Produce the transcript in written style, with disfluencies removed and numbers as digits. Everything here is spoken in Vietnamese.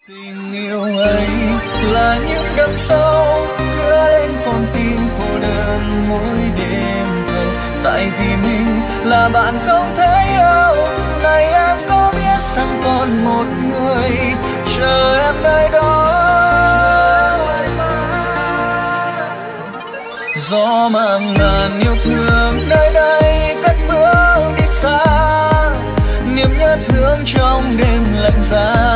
Tình yêu ấy là những đêm sâu đưa lên con tim cô đơn mỗi đêm thâu. Tại vì mình là bạn không thể yêu, này em có biết rằng còn một người chờ em nơi đó. Gió mang ngàn yêu thương nơi đây cất bước đi xa, niềm nhớ thương trong đêm lạnh giá.